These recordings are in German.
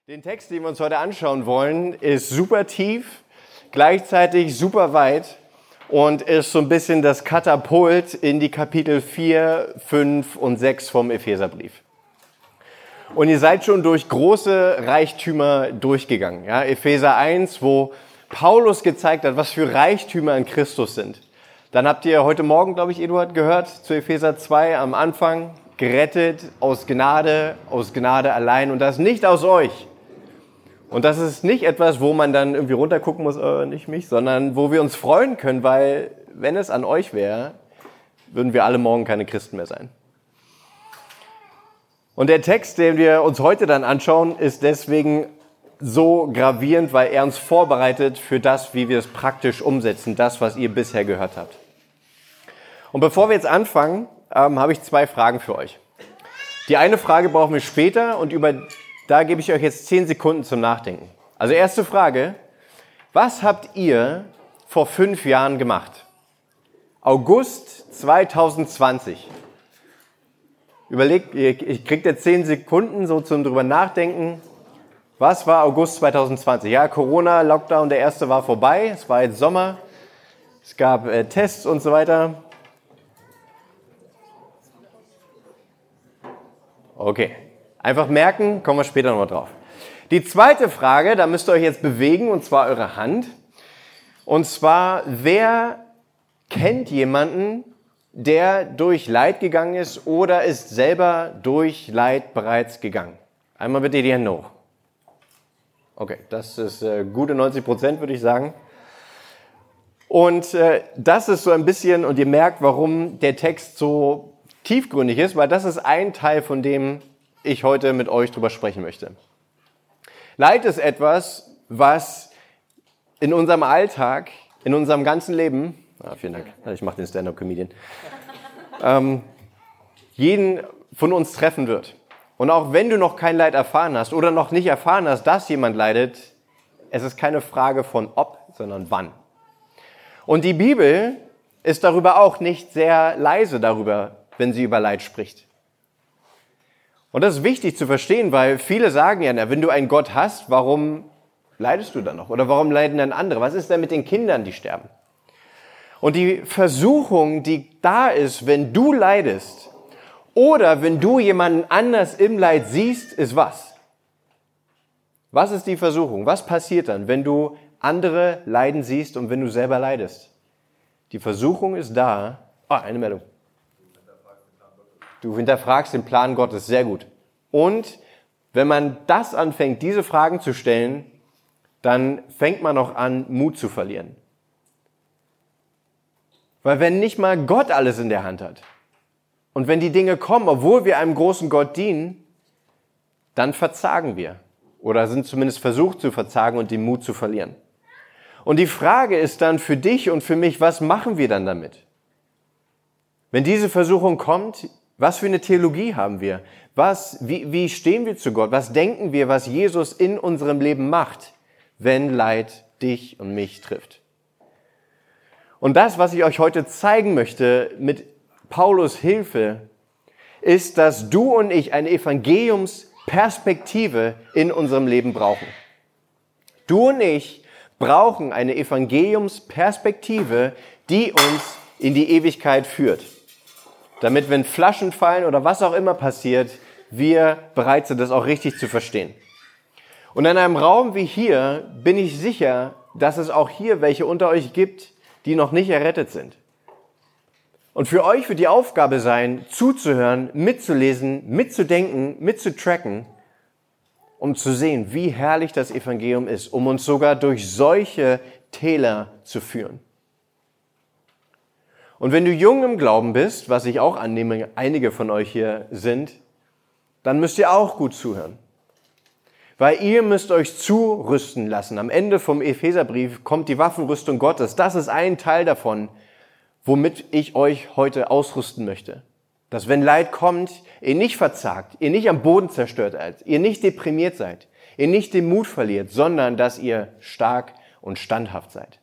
Den Text, den wir uns heute anschauen wollen, ist super tief, gleichzeitig super weit und ist so ein bisschen das Katapult in die Kapitel 4, 5 und 6 vom Epheserbrief. Und ihr seid schon durch große Reichtümer durchgegangen. Ja? Epheser 1, wo Paulus gezeigt hat, was für Reichtümer in Christus sind. Dann habt ihr heute Morgen, glaube ich, Eduard, gehört, zu Epheser 2 am Anfang, gerettet aus Gnade allein und das nicht aus euch. Und das ist nicht etwas, wo man dann irgendwie runtergucken muss, nicht mich, sondern wo wir uns freuen können, weil wenn es an euch wäre, würden wir alle morgen keine Christen mehr sein. Und der Text, den wir uns heute dann anschauen, ist deswegen so gravierend, weil er uns vorbereitet für das, wie wir es praktisch umsetzen, das, was ihr bisher gehört habt. Und bevor wir jetzt anfangen, habe ich 2 Fragen für euch. Die eine Frage brauchen wir später und da gebe ich euch jetzt 10 Sekunden zum Nachdenken. Also erste Frage, was habt ihr vor 5 Jahren gemacht? August 2020. Überlegt, ich kriegt jetzt 10 Sekunden so zum drüber nachdenken. Was war August 2020? Ja, Corona, Lockdown, der erste war vorbei. Es war jetzt Sommer. Es gab Tests und so weiter. Okay. Einfach merken, kommen wir später nochmal drauf. Die zweite Frage, da müsst ihr euch jetzt bewegen, und zwar eure Hand. Und zwar, wer kennt jemanden, der durch Leid gegangen ist oder ist selber durch Leid bereits gegangen? Einmal bitte die Hände hoch. Okay, das ist gute 90%, würde ich sagen. Und das ist so ein bisschen, und ihr merkt, warum der Text so tiefgründig ist, weil das ist ein Teil, von dem ich heute mit euch drüber sprechen möchte. Leid ist etwas, was in unserem Alltag, in unserem ganzen Leben, vielen Dank, ich mache den Stand-up-Comedian, jeden von uns treffen wird. Und auch wenn du noch kein Leid erfahren hast oder noch nicht erfahren hast, dass jemand leidet, es ist keine Frage von ob, sondern wann. Und die Bibel ist darüber auch nicht sehr leise darüber, wenn sie über Leid spricht. Und das ist wichtig zu verstehen, weil viele sagen ja, wenn du einen Gott hast, warum leidest du dann noch? Oder warum leiden dann andere? Was ist denn mit den Kindern, die sterben? Und die Versuchung, die da ist, wenn du leidest oder wenn du jemanden anders im Leid siehst, ist was? Was ist die Versuchung? Was passiert dann, wenn du andere leiden siehst und wenn du selber leidest? Die Versuchung ist da. Eine Meldung. Du hinterfragst den Plan Gottes, sehr gut. Und wenn man das anfängt, diese Fragen zu stellen, dann fängt man auch an, Mut zu verlieren. Weil wenn nicht mal Gott alles in der Hand hat und wenn die Dinge kommen, obwohl wir einem großen Gott dienen, dann verzagen wir oder sind zumindest versucht zu verzagen und den Mut zu verlieren. Und die Frage ist dann für dich und für mich, was machen wir dann damit? Wenn diese Versuchung kommt, was für eine Theologie haben wir? Wie stehen wir zu Gott? Was denken wir, was Jesus in unserem Leben macht, wenn Leid dich und mich trifft? Und das, was ich euch heute zeigen möchte mit Paulus Hilfe, ist, dass du und ich eine Evangeliumsperspektive in unserem Leben brauchen. Du und ich brauchen eine Evangeliumsperspektive, die uns in die Ewigkeit führt. Damit, wenn Flaschen fallen oder was auch immer passiert, wir bereit sind, das auch richtig zu verstehen. Und in einem Raum wie hier bin ich sicher, dass es auch hier welche unter euch gibt, die noch nicht errettet sind. Und für euch wird die Aufgabe sein, zuzuhören, mitzulesen, mitzudenken, mitzutracken, um zu sehen, wie herrlich das Evangelium ist, um uns sogar durch solche Täler zu führen. Und wenn du jung im Glauben bist, was ich auch annehme, einige von euch hier sind, dann müsst ihr auch gut zuhören. Weil ihr müsst euch zurüsten lassen. Am Ende vom Epheserbrief kommt die Waffenrüstung Gottes. Das ist ein Teil davon, womit ich euch heute ausrüsten möchte. Dass wenn Leid kommt, ihr nicht verzagt, ihr nicht am Boden zerstört seid, ihr nicht deprimiert seid, ihr nicht den Mut verliert, sondern dass ihr stark und standhaft seid.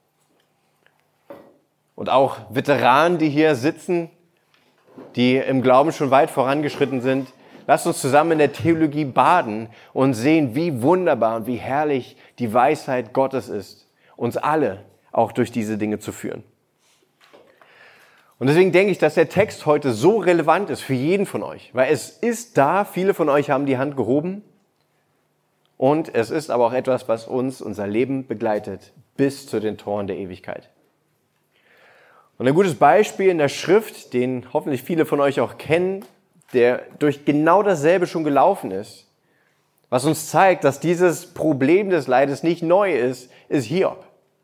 Und auch Veteranen, die hier sitzen, die im Glauben schon weit vorangeschritten sind, lasst uns zusammen in der Theologie baden und sehen, wie wunderbar und wie herrlich die Weisheit Gottes ist, uns alle auch durch diese Dinge zu führen. Und deswegen denke ich, dass der Text heute so relevant ist für jeden von euch, weil es ist da, viele von euch haben die Hand gehoben und es ist aber auch etwas, was uns unser Leben begleitet bis zu den Toren der Ewigkeit. Und ein gutes Beispiel in der Schrift, den hoffentlich viele von euch auch kennen, der durch genau dasselbe schon gelaufen ist, was uns zeigt, dass dieses Problem des Leides nicht neu ist, ist Hiob.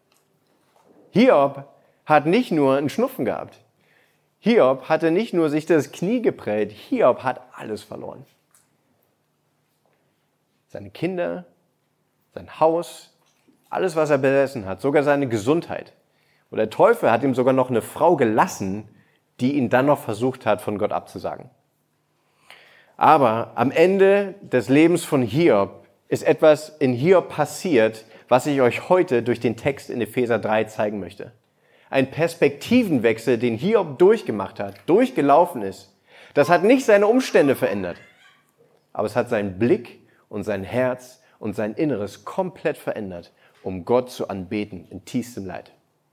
Hiob hat nicht nur einen Schnupfen gehabt. Hiob hatte nicht nur sich das Knie geprellt, Hiob hat alles verloren. Seine Kinder, sein Haus, alles, was er besessen hat, sogar seine Gesundheit. Und der Teufel hat ihm sogar noch eine Frau gelassen, die ihn dann noch versucht hat, von Gott abzusagen. Aber am Ende des Lebens von Hiob ist etwas in Hiob passiert, was ich euch heute durch den Text in Epheser 3 zeigen möchte. Ein Perspektivenwechsel, den Hiob durchgemacht hat, durchgelaufen ist. Das hat nicht seine Umstände verändert, aber es hat seinen Blick und sein Herz und sein Inneres komplett verändert, um Gott zu anbeten in tiefstem Leid.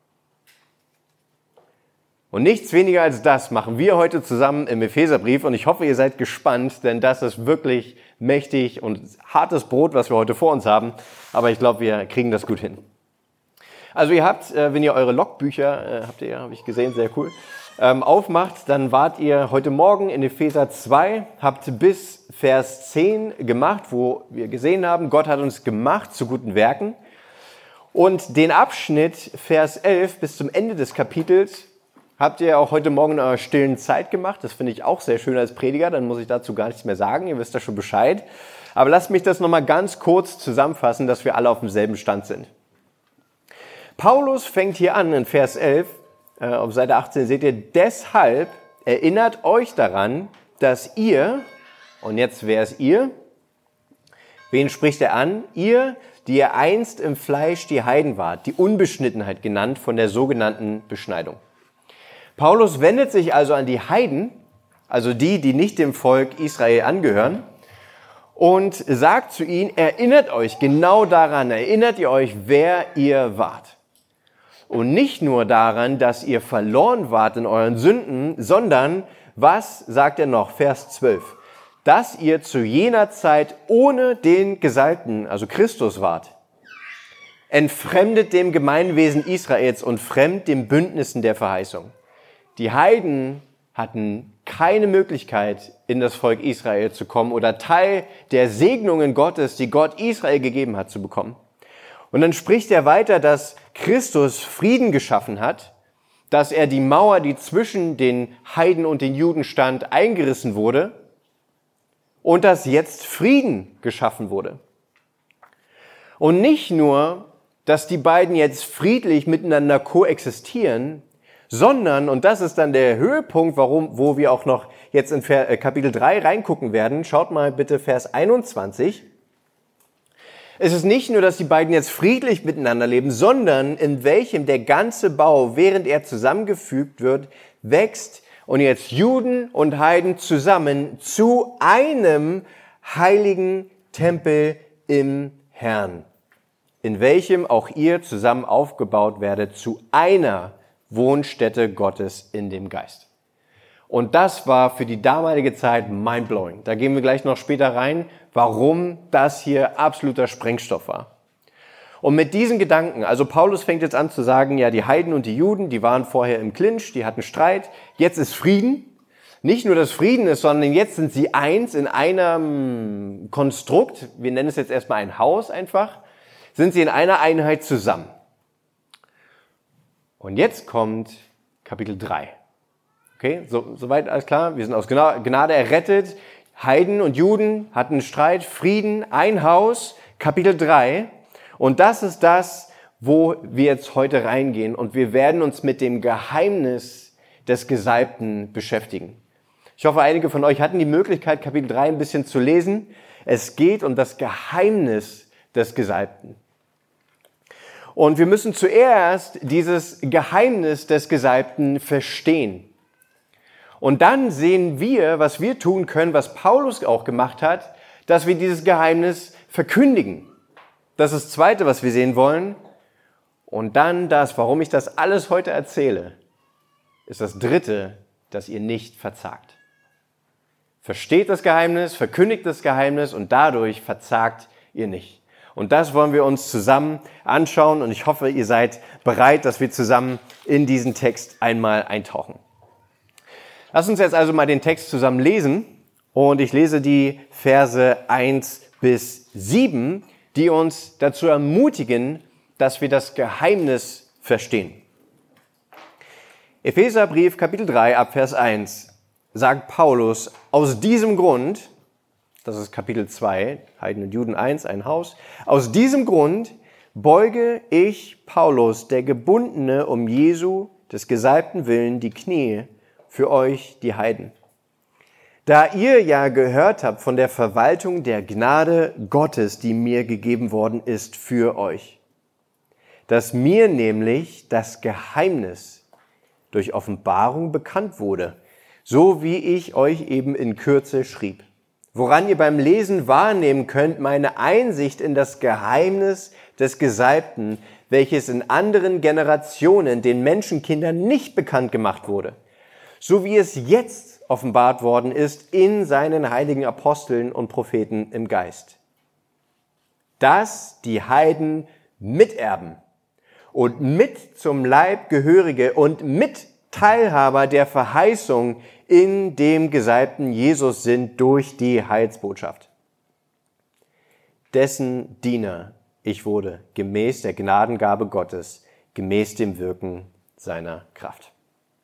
Und nichts weniger als das machen wir heute zusammen im Epheserbrief und ich hoffe, ihr seid gespannt, denn das ist wirklich mächtig und hartes Brot, was wir heute vor uns haben, aber ich glaube, wir kriegen das gut hin. Also ihr habt, wenn ihr eure Logbücher, habe ich gesehen, sehr cool, aufmacht, dann wart ihr heute Morgen in Epheser 2, habt bis Vers 10 gemacht, wo wir gesehen haben, Gott hat uns gemacht zu guten Werken. Und den Abschnitt Vers 11 bis zum Ende des Kapitels habt ihr auch heute Morgen in eurer stillen Zeit gemacht. Das finde ich auch sehr schön als Prediger, dann muss ich dazu gar nichts mehr sagen, ihr wisst ja schon Bescheid. Aber lasst mich das nochmal ganz kurz zusammenfassen, dass wir alle auf demselben Stand sind. Paulus fängt hier an in Vers 11, auf Seite 18 seht ihr, deshalb erinnert euch daran, dass ihr, und jetzt wer ist ihr? Wen spricht er an? Ihr, die ihr einst im Fleisch die Heiden wart, die Unbeschnittenheit genannt von der sogenannten Beschneidung. Paulus wendet sich also an die Heiden, also die nicht dem Volk Israel angehören, und sagt zu ihnen, erinnert euch genau daran, erinnert ihr euch, wer ihr wart. Und nicht nur daran, dass ihr verloren wart in euren Sünden, sondern, was sagt er noch, Vers 12, dass ihr zu jener Zeit ohne den Gesalbten, also Christus wart, entfremdet dem Gemeinwesen Israels und fremd den Bündnissen der Verheißung. Die Heiden hatten keine Möglichkeit, in das Volk Israel zu kommen oder Teil der Segnungen Gottes, die Gott Israel gegeben hat, zu bekommen. Und dann spricht er weiter, dass Christus Frieden geschaffen hat, dass er die Mauer, die zwischen den Heiden und den Juden stand, eingerissen wurde und dass jetzt Frieden geschaffen wurde. Und nicht nur, dass die beiden jetzt friedlich miteinander koexistieren, sondern, und das ist dann der Höhepunkt, wo wir auch noch jetzt in Kapitel 3 reingucken werden, schaut mal bitte Vers 21, es ist nicht nur, dass die beiden jetzt friedlich miteinander leben, sondern in welchem der ganze Bau, während er zusammengefügt wird, wächst und jetzt Juden und Heiden zusammen zu einem heiligen Tempel im Herrn, in welchem auch ihr zusammen aufgebaut werdet zu einer Wohnstätte Gottes in dem Geist. Und das war für die damalige Zeit mindblowing. Da gehen wir gleich noch später rein, warum das hier absoluter Sprengstoff war. Und mit diesen Gedanken, also Paulus fängt jetzt an zu sagen, ja, die Heiden und die Juden, die waren vorher im Clinch, die hatten Streit, jetzt ist Frieden. Nicht nur, dass Frieden ist, sondern jetzt sind sie eins in einem Konstrukt, wir nennen es jetzt erstmal ein Haus einfach, sind sie in einer Einheit zusammen. Und jetzt kommt Kapitel 3. Okay, soweit alles klar? Wir sind aus Gnade errettet. Heiden und Juden hatten Streit, Frieden, ein Haus, Kapitel 3. Und das ist das, wo wir jetzt heute reingehen. Und wir werden uns mit dem Geheimnis des Gesalbten beschäftigen. Ich hoffe, einige von euch hatten die Möglichkeit, Kapitel 3 ein bisschen zu lesen. Es geht um das Geheimnis des Gesalbten. Und wir müssen zuerst dieses Geheimnis des Gesalbten verstehen. Und dann sehen wir, was wir tun können, was Paulus auch gemacht hat, dass wir dieses Geheimnis verkündigen. Das ist das Zweite, was wir sehen wollen. Und dann das, warum ich das alles heute erzähle, ist das Dritte, dass ihr nicht verzagt. Versteht das Geheimnis, verkündigt das Geheimnis und dadurch verzagt ihr nicht. Und das wollen wir uns zusammen anschauen und ich hoffe, ihr seid bereit, dass wir zusammen in diesen Text einmal eintauchen. Lass uns jetzt also mal den Text zusammen lesen und ich lese die Verse 1 bis 7, die uns dazu ermutigen, dass wir das Geheimnis verstehen. Epheserbrief Kapitel 3 ab Vers 1 sagt Paulus, aus diesem Grund, das ist Kapitel 2, Heiden und Juden 1, ein Haus, aus diesem Grund beuge ich, Paulus, der Gebundene, um Jesu, des Gesalbten willen, die Knie für euch, die Heiden. Da ihr ja gehört habt von der Verwaltung der Gnade Gottes, die mir gegeben worden ist für euch, dass mir nämlich das Geheimnis durch Offenbarung bekannt wurde, so wie ich euch eben in Kürze schrieb, woran ihr beim Lesen wahrnehmen könnt, meine Einsicht in das Geheimnis des Gesalbten, welches in anderen Generationen den Menschenkindern nicht bekannt gemacht wurde, so wie es jetzt offenbart worden ist in seinen heiligen Aposteln und Propheten im Geist, dass die Heiden miterben und mit zum Leib gehörige und mit Teilhaber der Verheißung in dem Gesalbten Jesus sind durch die Heilsbotschaft. Dessen Diener ich wurde, gemäß der Gnadengabe Gottes, gemäß dem Wirken seiner Kraft.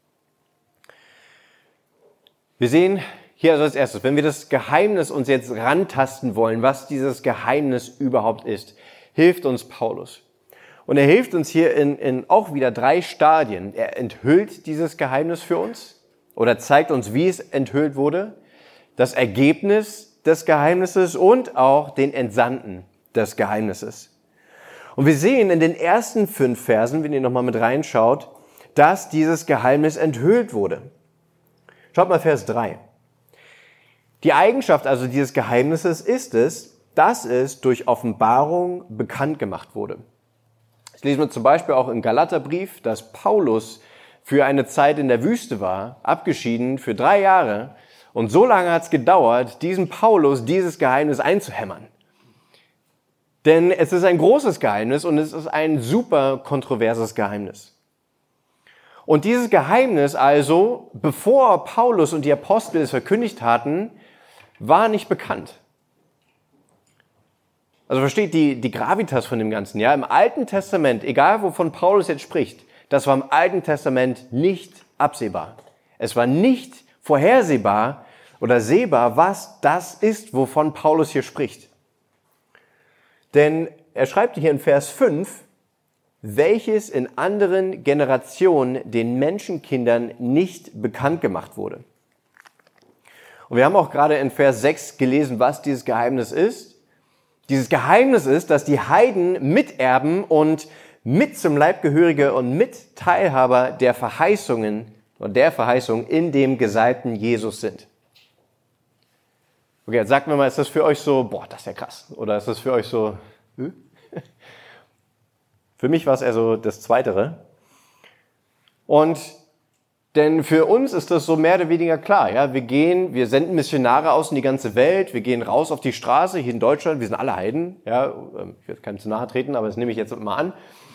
Wir sehen hier also als erstes, wenn wir das Geheimnis uns jetzt rantasten wollen, was dieses Geheimnis überhaupt ist, hilft uns Paulus. Und er hilft uns hier in auch wieder 3 Stadien. Er enthüllt dieses Geheimnis für uns oder zeigt uns, wie es enthüllt wurde, das Ergebnis des Geheimnisses und auch den Entsandten des Geheimnisses. Und wir sehen in den ersten 5 Versen, wenn ihr nochmal mit reinschaut, dass dieses Geheimnis enthüllt wurde. Schaut mal Vers 3. Die Eigenschaft also dieses Geheimnisses ist es, dass es durch Offenbarung bekannt gemacht wurde. Das lesen wir zum Beispiel auch im Galaterbrief, dass Paulus für eine Zeit in der Wüste war, abgeschieden für 3 Jahre. Und so lange hat es gedauert, diesem Paulus dieses Geheimnis einzuhämmern. Denn es ist ein großes Geheimnis und es ist ein super kontroverses Geheimnis. Und dieses Geheimnis also, bevor Paulus und die Apostel es verkündigt hatten, war nicht bekannt. Also versteht die Gravitas von dem Ganzen. Ja, im Alten Testament, egal wovon Paulus jetzt spricht, das war im Alten Testament nicht absehbar. Es war nicht vorhersehbar oder sehbar, was das ist, wovon Paulus hier spricht. Denn er schreibt hier in Vers 5, welches in anderen Generationen den Menschenkindern nicht bekannt gemacht wurde. Und wir haben auch gerade in Vers 6 gelesen, was dieses Geheimnis ist. Dieses Geheimnis ist, dass die Heiden miterben und mit zum Leibgehörige und mit Teilhaber der Verheißungen und der Verheißung in dem Gesalbten Jesus sind. Okay, jetzt sagt mir mal, ist das für euch so, boah, das ist ja krass. Oder ist das für euch so, Für mich war es eher so das Zweitere. Und denn für uns ist das so mehr oder weniger klar. Ja, wir senden Missionare aus in die ganze Welt, wir gehen raus auf die Straße, hier in Deutschland, wir sind alle Heiden. Ja, ich werde keinem zu nahe treten, aber das nehme ich jetzt mal an.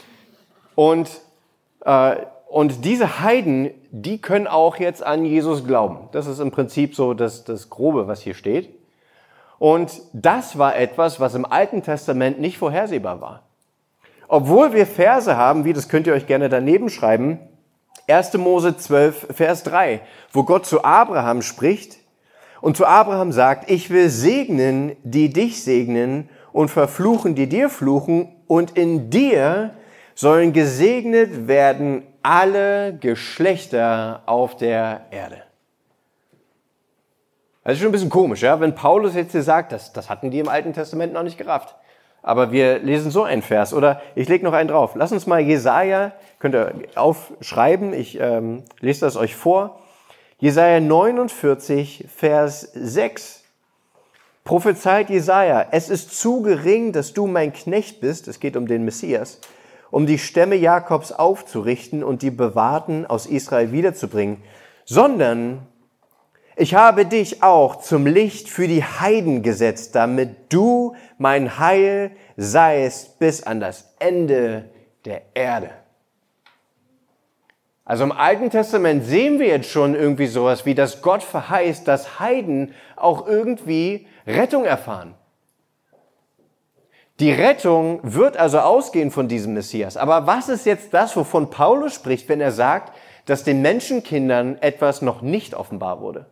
Und diese Heiden, die können auch jetzt an Jesus glauben. Das ist im Prinzip so das Grobe, was hier steht. Und das war etwas, was im Alten Testament nicht vorhersehbar war. Obwohl wir Verse haben, das könnt ihr euch gerne daneben schreiben, 1. Mose 12, Vers 3, wo Gott zu Abraham spricht und zu Abraham sagt, ich will segnen, die dich segnen und verfluchen, die dir fluchen und in dir sollen gesegnet werden alle Geschlechter auf der Erde. Das ist schon ein bisschen komisch, ja, wenn Paulus jetzt hier sagt, das hatten die im Alten Testament noch nicht gerafft. Aber wir lesen so einen Vers, oder ich lege noch einen drauf. Lass uns mal Jesaja, könnt ihr aufschreiben, ich lese das euch vor. Jesaja 49, Vers 6. Prophezeit Jesaja: Es ist zu gering, dass du mein Knecht bist, es geht um den Messias, um die Stämme Jakobs aufzurichten und die Bewahrten aus Israel wiederzubringen, sondern ich habe dich auch zum Licht für die Heiden gesetzt, damit du mein Heil seist bis an das Ende der Erde. Also im Alten Testament sehen wir jetzt schon irgendwie sowas wie, dass Gott verheißt, dass Heiden auch irgendwie Rettung erfahren. Die Rettung wird also ausgehen von diesem Messias. Aber was ist jetzt das, wovon Paulus spricht, wenn er sagt, dass den Menschenkindern etwas noch nicht offenbar wurde?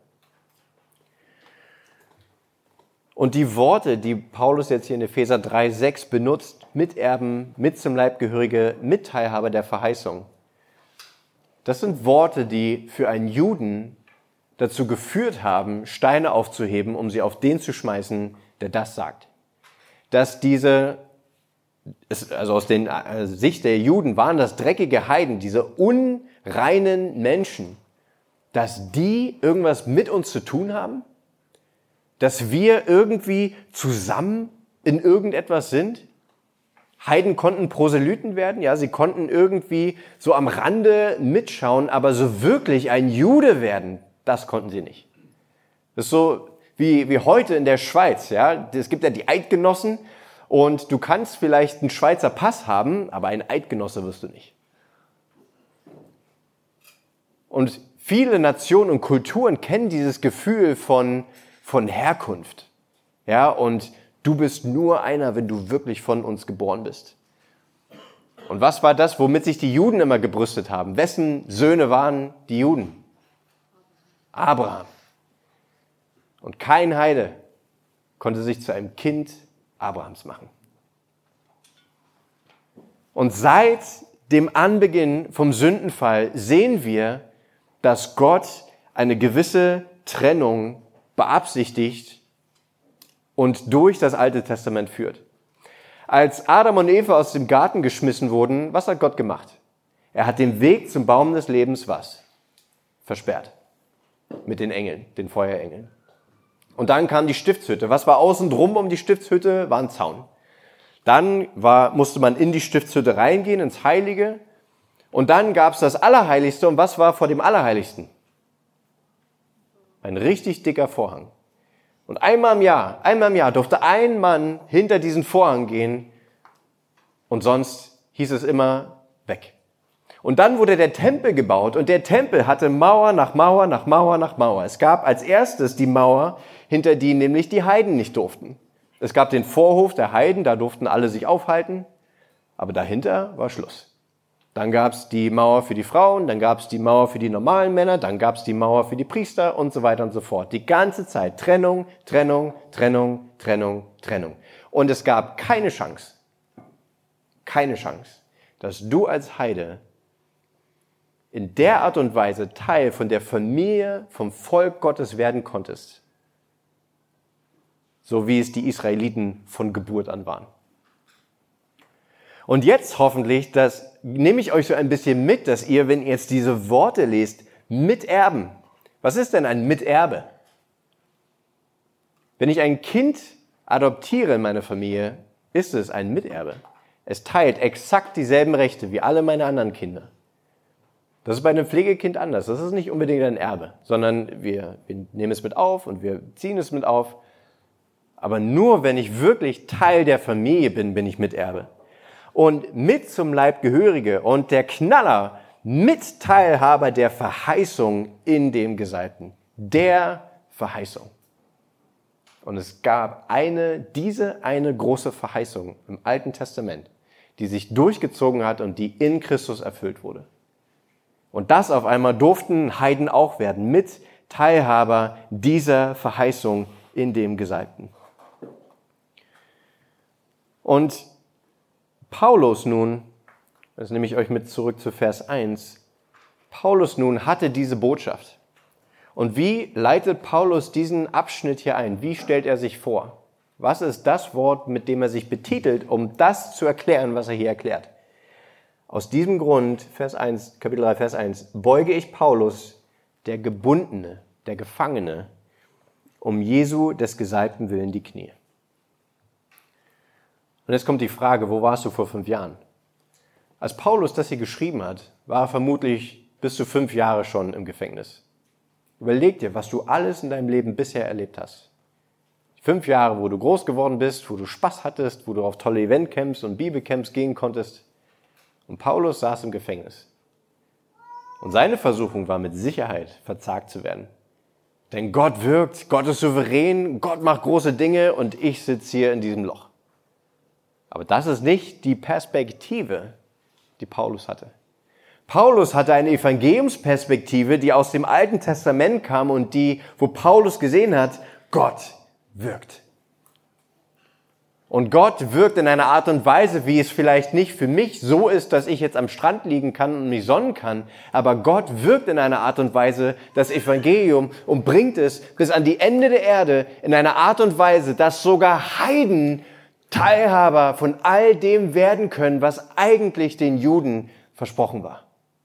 Und die Worte, die Paulus jetzt hier in Epheser 3,6 benutzt, Miterben, mit zum Leibgehörige, Mitteilhaber der Verheißung, das sind Worte, die für einen Juden dazu geführt haben, Steine aufzuheben, um sie auf den zu schmeißen, der das sagt. Dass also aus der Sicht der Juden waren das dreckige Heiden, diese unreinen Menschen, dass die irgendwas mit uns zu tun haben? Dass wir irgendwie zusammen in irgendetwas sind? Heiden konnten Proselyten werden, ja, sie konnten irgendwie so am Rande mitschauen, aber so wirklich ein Jude werden, das konnten sie nicht. Das ist so wie heute in der Schweiz, ja. Es gibt ja die Eidgenossen und du kannst vielleicht einen Schweizer Pass haben, aber ein Eidgenosse wirst du nicht. Und viele Nationen und Kulturen kennen dieses Gefühl von Herkunft. Ja, und du bist nur einer, wenn du wirklich von uns geboren bist. Und was war das, womit sich die Juden immer gebrüstet haben? Wessen Söhne waren die Juden? Abraham. Und kein Heide konnte sich zu einem Kind Abrahams machen. Und seit dem Anbeginn vom Sündenfall sehen wir, dass Gott eine gewisse Trennung beabsichtigt und durch das Alte Testament führt. Als Adam und Eva aus dem Garten geschmissen wurden, was hat Gott gemacht? Er hat den Weg zum Baum des Lebens was? Versperrt. Mit den Engeln, den Feuerengeln. Und dann kam die Stiftshütte. Was war außen drum um die Stiftshütte? War ein Zaun. Dann musste man in die Stiftshütte reingehen, ins Heilige. Und dann gab es das Allerheiligste. Und was war vor dem Allerheiligsten? Ein richtig dicker Vorhang. Und einmal im Jahr durfte ein Mann hinter diesen Vorhang gehen und sonst hieß es immer weg. Und dann wurde der Tempel gebaut und der Tempel hatte Mauer nach Mauer nach Mauer nach Mauer. Es gab als erstes die Mauer, hinter die nämlich die Heiden nicht durften. Es gab den Vorhof der Heiden, da durften alle sich aufhalten, aber dahinter war Schluss. Dann gab es die Mauer für die Frauen, dann gab es die Mauer für die normalen Männer, dann gab es die Mauer für die Priester und so weiter und so fort. Die ganze Zeit Trennung, Trennung, Trennung, Trennung, Trennung. Und es gab keine Chance, dass du als Heide in der Art und Weise Teil von der Familie, vom Volk Gottes werden konntest, so wie es die Israeliten von Geburt an waren. Und jetzt hoffentlich, das nehme ich euch so ein bisschen mit, dass ihr, wenn ihr jetzt diese Worte lest, miterben. Was ist denn ein Miterbe? Wenn ich ein Kind adoptiere in meine Familie, ist es ein Miterbe. Es teilt exakt dieselben Rechte wie alle meine anderen Kinder. Das ist bei einem Pflegekind anders. Das ist nicht unbedingt ein Erbe, sondern wir nehmen es mit auf und wir ziehen es mit auf. Aber nur wenn ich wirklich Teil der Familie bin, bin ich Miterbe. Und mit zum Leibgehörige und der Knaller, Mitteilhaber der Verheißung in dem Gesalbten. Der Verheißung. Und es gab diese eine große Verheißung im Alten Testament, die sich durchgezogen hat und die in Christus erfüllt wurde. Und das auf einmal durften Heiden auch werden, Mitteilhaber dieser Verheißung in dem Gesalbten. Und Paulus nun, das nehme ich euch mit zurück zu Vers 1, Paulus nun hatte diese Botschaft. Und wie leitet Paulus diesen Abschnitt hier ein? Wie stellt er sich vor? Was ist das Wort, mit dem er sich betitelt, um das zu erklären, was er hier erklärt? Aus diesem Grund, Vers 1, Kapitel 3, Vers 1, beuge ich Paulus, der Gebundene, der Gefangene, um Jesu des Gesalbten willen die Knie. Und jetzt kommt die Frage, wo warst du vor 5 Jahren? Als Paulus das hier geschrieben hat, war er vermutlich bis zu 5 Jahre schon im Gefängnis. Überleg dir, was du alles in deinem Leben bisher erlebt hast. 5 Jahre, wo du groß geworden bist, wo du Spaß hattest, wo du auf tolle Eventcamps und Bibelcamps gehen konntest. Und Paulus saß im Gefängnis. Und seine Versuchung war mit Sicherheit, verzagt zu werden. Denn Gott wirkt, Gott ist souverän, Gott macht große Dinge und ich sitze hier in diesem Loch. Aber das ist nicht die Perspektive, die Paulus hatte. Paulus hatte eine Evangeliumsperspektive, die aus dem Alten Testament kam und wo Paulus gesehen hat, Gott wirkt. Und Gott wirkt in einer Art und Weise, wie es vielleicht nicht für mich so ist, dass ich jetzt am Strand liegen kann und mich sonnen kann. Aber Gott wirkt in einer Art und Weise das Evangelium und bringt es bis an die Ende der Erde in einer Art und Weise, dass sogar Heiden Teilhaber von all dem werden können, was eigentlich den Juden versprochen war.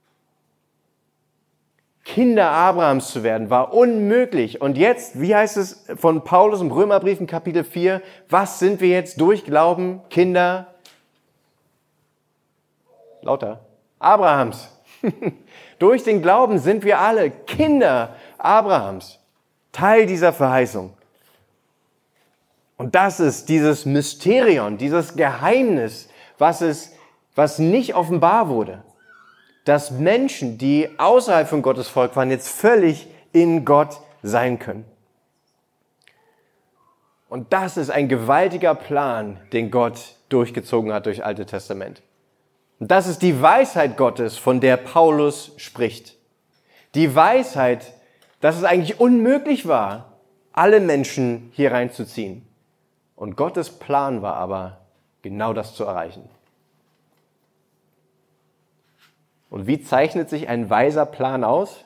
Kinder Abrahams zu werden, war unmöglich. Und jetzt, wie heißt es von Paulus im Römerbrief in Kapitel 4, was sind wir jetzt durch Glauben, Kinder? Lauter. Abrahams. Durch den Glauben sind wir alle Kinder Abrahams. Teil dieser Verheißung. Und das ist dieses Mysterion, dieses Geheimnis, was nicht offenbar wurde. Dass Menschen, die außerhalb von Gottes Volk waren, jetzt völlig in Gott sein können. Und das ist ein gewaltiger Plan, den Gott durchgezogen hat durch Alte Testament. Und das ist die Weisheit Gottes, von der Paulus spricht. Die Weisheit, dass es eigentlich unmöglich war, alle Menschen hier reinzuziehen. Und Gottes Plan war aber, genau das zu erreichen. Und wie zeichnet sich ein weiser Plan aus?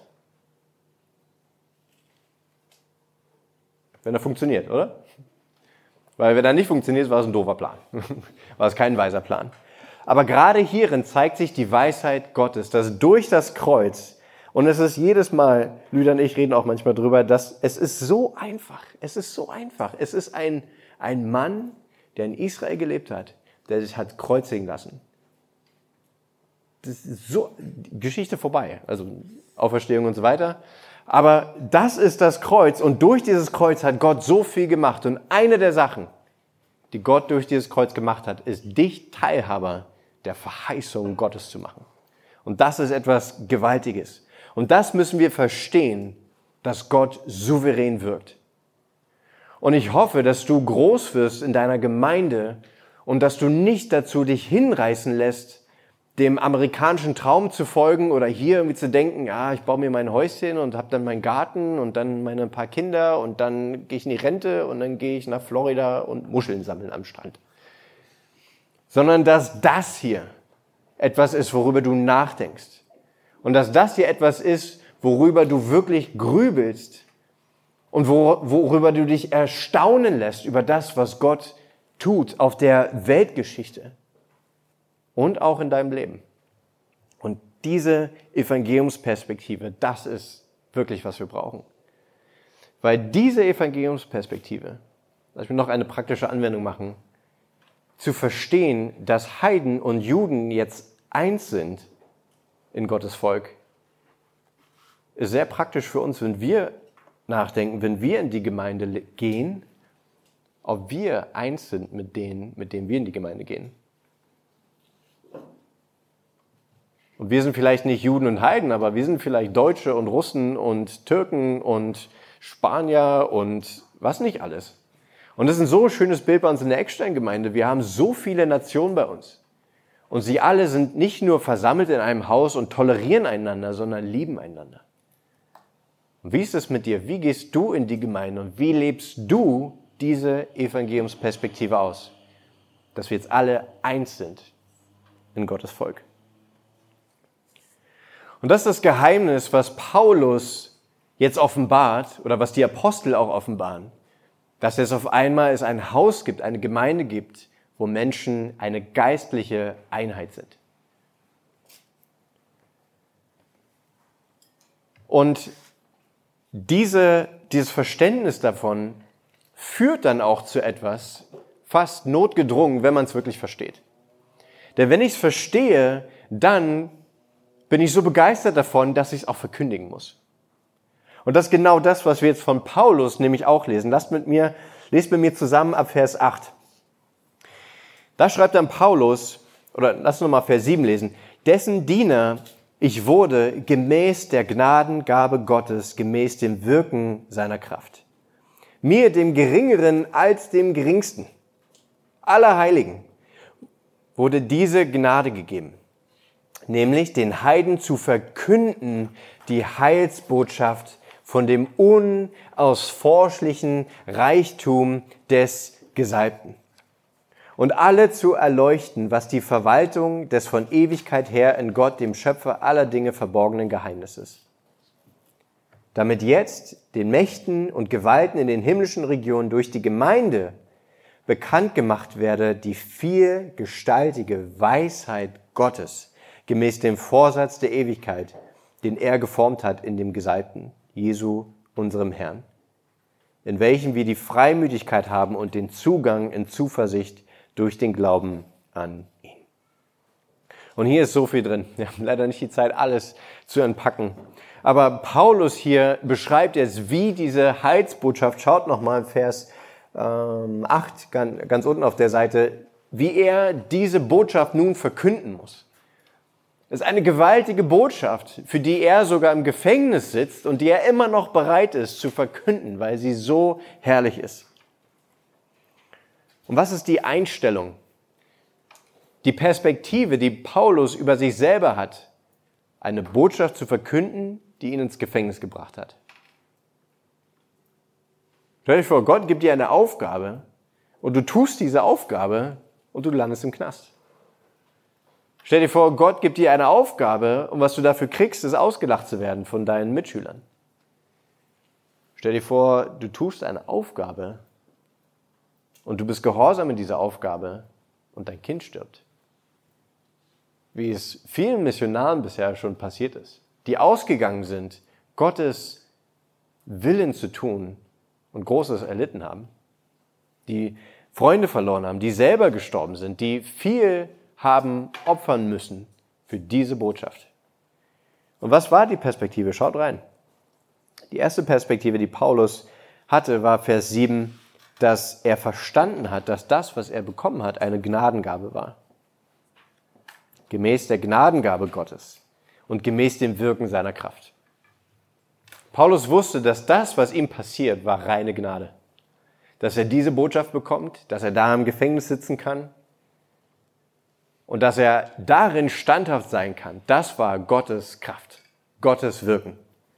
Wenn er funktioniert, oder? Weil wenn er nicht funktioniert, war es ein doofer Plan. War es kein weiser Plan. Aber gerade hierin zeigt sich die Weisheit Gottes, dass durch das Kreuz, und es ist jedes Mal, Lüder und ich reden auch manchmal drüber, dass es ist so einfach. Es ist so einfach. Es ist ein Mann, der in Israel gelebt hat, der sich hat kreuzigen lassen. Das ist so, Geschichte vorbei, also Auferstehung und so weiter. Aber das ist das Kreuz und durch dieses Kreuz hat Gott so viel gemacht. Und eine der Sachen, die Gott durch dieses Kreuz gemacht hat, ist, dich Teilhaber der Verheißung Gottes zu machen. Und das ist etwas Gewaltiges. Und das müssen wir verstehen, dass Gott souverän wirkt. Und ich hoffe, dass du groß wirst in deiner Gemeinde und dass du nicht dazu dich hinreißen lässt, dem amerikanischen Traum zu folgen oder hier irgendwie zu denken, ja, ich baue mir mein Häuschen und habe dann meinen Garten und dann meine paar Kinder und dann gehe ich in die Rente und dann gehe ich nach Florida und Muscheln sammeln am Strand. Sondern dass das hier etwas ist, worüber du nachdenkst. Und dass das hier etwas ist, worüber du wirklich grübelst und worüber du dich erstaunen lässt über das, was Gott tut auf der Weltgeschichte. Und auch in deinem Leben. Und diese Evangeliumsperspektive, das ist wirklich, was wir brauchen. Weil diese Evangeliumsperspektive, lass mich noch eine praktische Anwendung machen, zu verstehen, dass Heiden und Juden jetzt eins sind in Gottes Volk, ist sehr praktisch für uns, wenn wir nachdenken, wenn wir in die Gemeinde gehen, ob wir eins sind mit denen wir in die Gemeinde gehen. Und wir sind vielleicht nicht Juden und Heiden, aber wir sind vielleicht Deutsche und Russen und Türken und Spanier und was nicht alles. Und das ist ein so schönes Bild bei uns in der Eckstein-Gemeinde. Wir haben so viele Nationen bei uns. Und sie alle sind nicht nur versammelt in einem Haus und tolerieren einander, sondern lieben einander. Und wie ist es mit dir? Wie gehst du in die Gemeinde und wie lebst du diese Evangeliumsperspektive aus? Dass wir jetzt alle eins sind in Gottes Volk. Und das ist das Geheimnis, was Paulus jetzt offenbart oder was die Apostel auch offenbaren, dass es auf einmal ein Haus gibt, eine Gemeinde gibt, wo Menschen eine geistliche Einheit sind. Und dieses Verständnis davon führt dann auch zu etwas, fast notgedrungen, wenn man es wirklich versteht. Denn wenn ich es verstehe, dann bin ich so begeistert davon, dass ich es auch verkündigen muss. Und das ist genau das, was wir jetzt von Paulus nämlich auch lesen. Lest mit mir zusammen ab Vers 8. Da schreibt dann Paulus, oder lass uns nochmal Vers 7 lesen, dessen Diener ich wurde gemäß der Gnadengabe Gottes, gemäß dem Wirken seiner Kraft. Mir, dem Geringeren als dem Geringsten, aller Heiligen, wurde diese Gnade gegeben, nämlich den Heiden zu verkünden die Heilsbotschaft von dem unausforschlichen Reichtum des Gesalbten und alle zu erleuchten, was die Verwaltung des von Ewigkeit her in Gott, dem Schöpfer aller Dinge verborgenen Geheimnisses, damit jetzt den Mächten und Gewalten in den himmlischen Regionen durch die Gemeinde bekannt gemacht werde die vielgestaltige Weisheit Gottes gemäß dem Vorsatz der Ewigkeit, den er geformt hat in dem Gesalbten, Jesu, unserem Herrn, in welchem wir die Freimütigkeit haben und den Zugang in Zuversicht durch den Glauben an ihn. Und hier ist so viel drin. Wir haben leider nicht die Zeit, alles zu entpacken. Aber Paulus hier beschreibt jetzt, wie diese Heilsbotschaft, schaut nochmal Vers 8, ganz unten auf der Seite, wie er diese Botschaft nun verkünden muss. Das ist eine gewaltige Botschaft, für die er sogar im Gefängnis sitzt und die er immer noch bereit ist zu verkünden, weil sie so herrlich ist. Und was ist die Einstellung, die Perspektive, die Paulus über sich selber hat, eine Botschaft zu verkünden, die ihn ins Gefängnis gebracht hat? Stell dir vor, Gott gibt dir eine Aufgabe und du tust diese Aufgabe und du landest im Knast. Stell dir vor, Gott gibt dir eine Aufgabe und was du dafür kriegst, ist ausgelacht zu werden von deinen Mitschülern. Stell dir vor, du tust eine Aufgabe und du bist gehorsam in dieser Aufgabe und dein Kind stirbt. Wie es vielen Missionaren bisher schon passiert ist, die ausgegangen sind, Gottes Willen zu tun und Großes erlitten haben, die Freunde verloren haben, die selber gestorben sind, die viel haben opfern müssen für diese Botschaft. Und was war die Perspektive? Schaut rein. Die erste Perspektive, die Paulus hatte, war Vers 7, dass er verstanden hat, dass das, was er bekommen hat, eine Gnadengabe war. Gemäß der Gnadengabe Gottes und gemäß dem Wirken seiner Kraft. Paulus wusste, dass das, was ihm passiert, war reine Gnade. Dass er diese Botschaft bekommt, dass er da im Gefängnis sitzen kann und dass er darin standhaft sein kann. Das war Gottes Kraft, Gottes Wirken.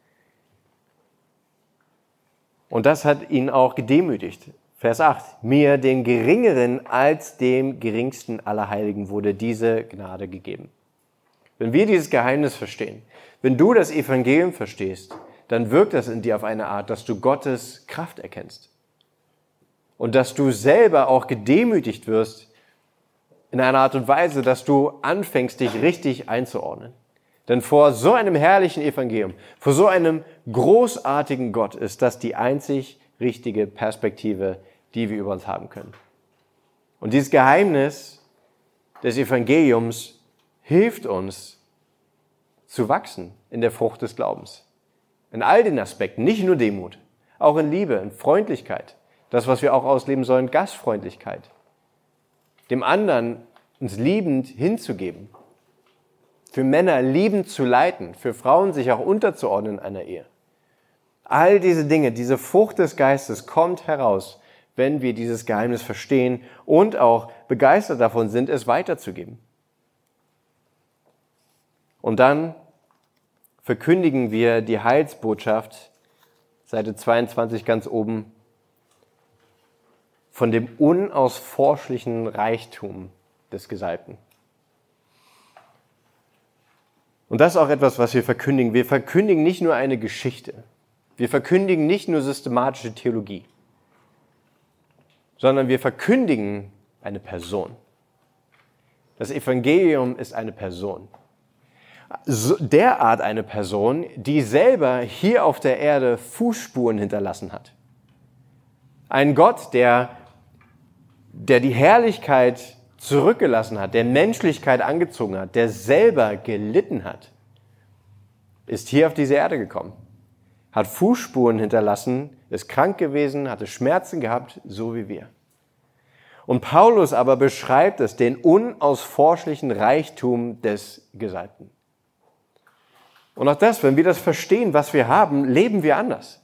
Und das hat ihn auch gedemütigt. Vers 8. Mir, den Geringeren als dem Geringsten aller Heiligen, wurde diese Gnade gegeben. Wenn wir dieses Geheimnis verstehen, wenn du das Evangelium verstehst, dann wirkt das in dir auf eine Art, dass du Gottes Kraft erkennst. Und dass du selber auch gedemütigt wirst in einer Art und Weise, dass du anfängst, dich richtig einzuordnen. Denn vor so einem herrlichen Evangelium, vor so einem großartigen Gott ist das die einzig richtige Perspektive, die wir über uns haben können. Und dieses Geheimnis des Evangeliums hilft uns zu wachsen in der Frucht des Glaubens. In all den Aspekten, nicht nur Demut, auch in Liebe, in Freundlichkeit. Das, was wir auch ausleben sollen, Gastfreundlichkeit. Dem anderen uns liebend hinzugeben. Für Männer liebend zu leiten, für Frauen sich auch unterzuordnen in einer Ehe. All diese Dinge, diese Frucht des Geistes kommt heraus, wenn wir dieses Geheimnis verstehen und auch begeistert davon sind, es weiterzugeben. Und dann verkündigen wir die Heilsbotschaft, Seite 22 ganz oben, von dem unausforschlichen Reichtum des Gesalbten. Und das ist auch etwas, was wir verkündigen. Wir verkündigen nicht nur eine Geschichte. Wir verkündigen nicht nur systematische Theologie, sondern wir verkündigen eine Person. Das Evangelium ist eine Person. derart eine Person, die selber hier auf der Erde Fußspuren hinterlassen hat. Ein Gott, der die Herrlichkeit zurückgelassen hat, der Menschlichkeit angezogen hat, der selber gelitten hat, ist hier auf diese Erde gekommen, hat Fußspuren hinterlassen, ist krank gewesen, hatte Schmerzen gehabt, so wie wir. Und Paulus aber beschreibt es, den unausforschlichen Reichtum des Gesalbten. Und auch das, wenn wir das verstehen, was wir haben, leben wir anders.